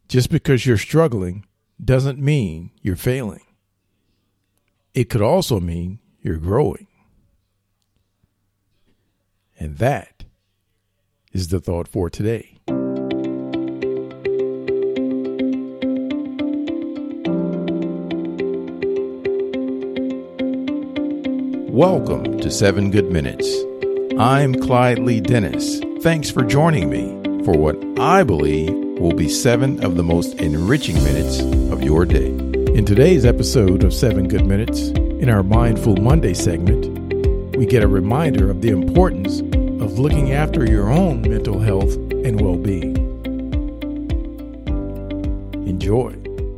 Just because you're struggling doesn't mean you're failing. It could also mean you're growing. And that is the thought for today. Welcome to 7 Good Minutes. I'm Clyde Lee Dennis. Thanks for joining me for what I believe will be 7 of the most enriching minutes of your day. In today's episode of 7 Good Minutes, in our Mindful Monday segment, we get a reminder of the importance of looking after your own mental health and well-being. Enjoy.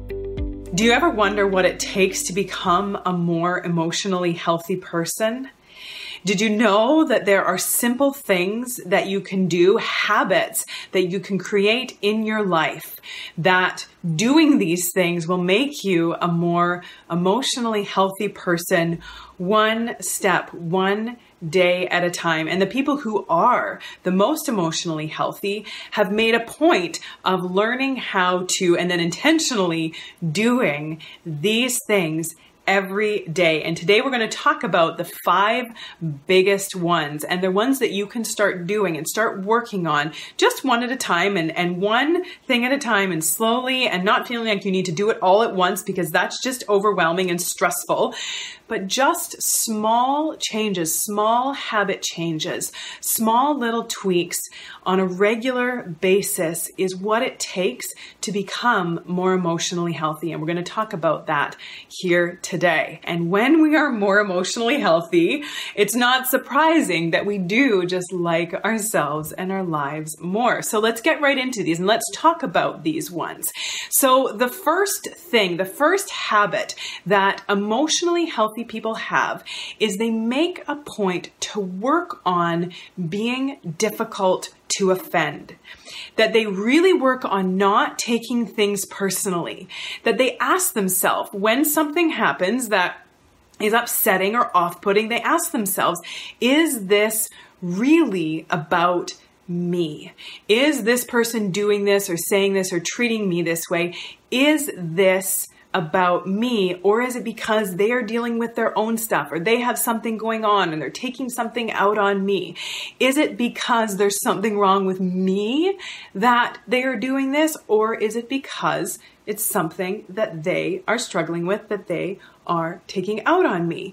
Do you ever wonder what it takes to become a more emotionally healthy person? Did you know that there are simple things that you can do, habits that you can create in your life, that doing these things will make you a more emotionally healthy person, one step, one day at a time? And the people who are the most emotionally healthy have made a point of learning how to, and then intentionally doing these things every day. And today we're going to talk about the 5 biggest ones, and they're ones that you can start doing and start working on just one at a time, and one thing at a time, and slowly, and not feeling like you need to do it all at once because that's just overwhelming and stressful. But just small changes, small habit changes, small little tweaks on a regular basis is what it takes to become more emotionally healthy. And we're going to talk about that here today. And when we are more emotionally healthy, it's not surprising that we do just like ourselves and our lives more. So let's get right into these and let's talk about these ones. So the first thing, the first habit that emotionally healthy people have is they make a point to work on being difficult to offend, that they really work on not taking things personally, that they ask themselves when something happens that is upsetting or off-putting, they ask themselves, is this really about me? Is this person doing this or saying this or treating me this way? Is this about me, or is it because they are dealing with their own stuff, or they have something going on and they're taking something out on me? Is it because there's something wrong with me that they are doing this, or is it because it's something that they are struggling with, that they are taking out on me?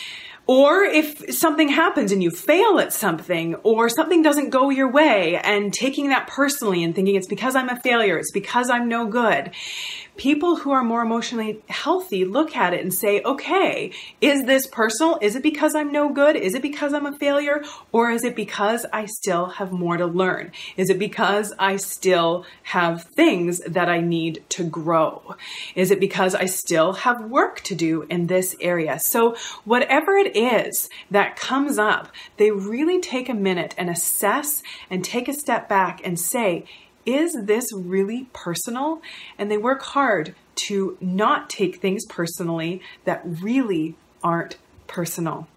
Or if something happens and you fail at something, or something doesn't go your way, and taking that personally and thinking it's because I'm a failure, it's because I'm no good. People who are more emotionally healthy look at it and say, okay, is this personal? Is it because I'm no good? Is it because I'm a failure? Or is it because I still have more to learn? Is it because I still have things that I need to grow? Is it because I still have work to do in this area? So whatever it is that comes up, they really take a minute and assess and take a step back and say, is this really personal? And they work hard to not take things personally that really aren't personal.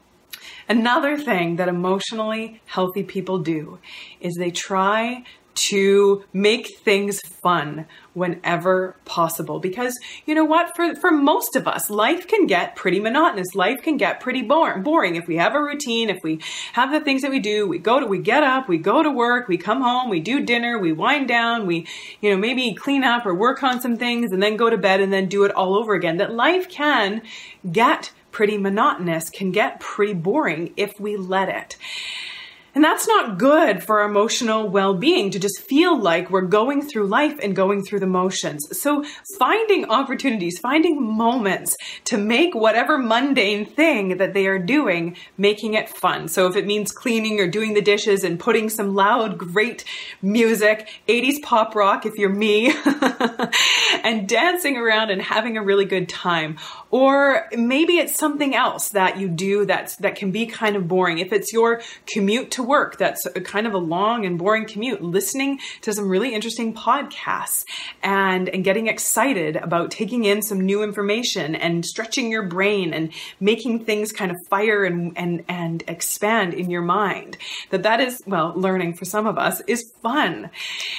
Another thing that emotionally healthy people do is they try to make things fun whenever possible. Because you know what? For most of us, life can get pretty monotonous. Life can get pretty boring. If we have a routine, if we have the things that we do, we get up, we go to work, we come home, we do dinner, we wind down, we, maybe clean up or work on some things and then go to bed and then do it all over again. That life can get pretty monotonous, can get pretty boring if we let it. And that's not good for our emotional well-being, to just feel like we're going through life and going through the motions. So finding opportunities, finding moments to make whatever mundane thing that they are doing, making it fun. So if it means cleaning or doing the dishes and putting some loud, great music, 80s pop rock if you're me, and dancing around and having a really good time. Or maybe it's something else that you do that can be kind of boring. If it's your commute to work, that's a kind of a long and boring commute, listening to some really interesting podcasts and getting excited about taking in some new information and stretching your brain and making things kind of fire and expand in your mind. That is, well, learning for some of us is fun.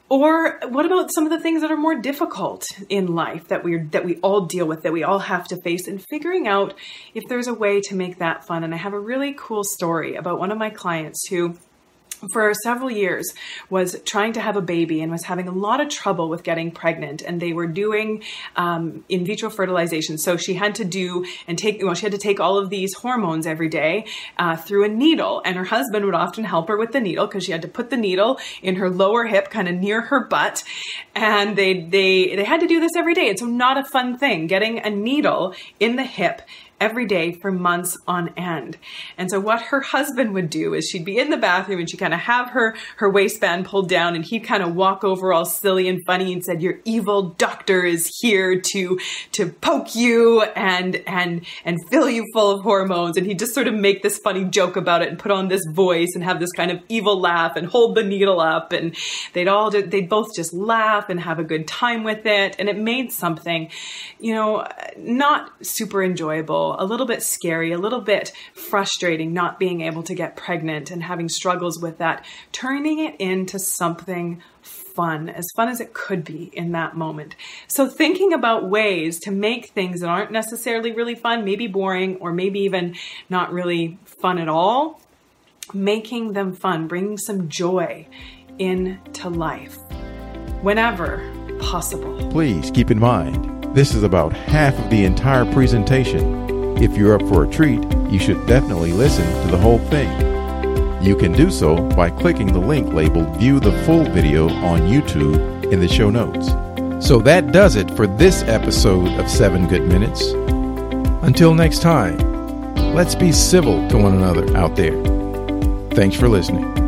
Or what about some of the things that are more difficult in life that we all deal with, that we all have to face, and figuring out if there's a way to make that fun. And I have a really cool story about one of my clients who, for several years, was trying to have a baby and was having a lot of trouble with getting pregnant. And they were doing in vitro fertilization. So she had to take all of these hormones every day through a needle. And her husband would often help her with the needle because she had to put the needle in her lower hip, kind of near her butt. And they had to do this every day. It's not a fun thing, getting a needle in the hip every day for months on end. And so what her husband would do is she'd be in the bathroom and she'd kind of have her waistband pulled down, and he'd kind of walk over all silly and funny and said, "Your evil doctor is here to poke you and fill you full of hormones." And he'd just sort of make this funny joke about it and put on this voice and have this kind of evil laugh and hold the needle up. And they'd both just laugh and have a good time with it. And it made something, not super enjoyable, a little bit scary, a little bit frustrating, not being able to get pregnant and having struggles with that, turning it into something fun as it could be in that moment. So thinking about ways to make things that aren't necessarily really fun, maybe boring, or maybe even not really fun at all, making them fun, bringing some joy into life whenever possible. Please keep in mind, this is about half of the entire presentation. If you're up for a treat, you should definitely listen to the whole thing. You can do so by clicking the link labeled View the Full Video on YouTube in the show notes. So that does it for this episode of 7 Good Minutes. Until next time, let's be civil to one another out there. Thanks for listening.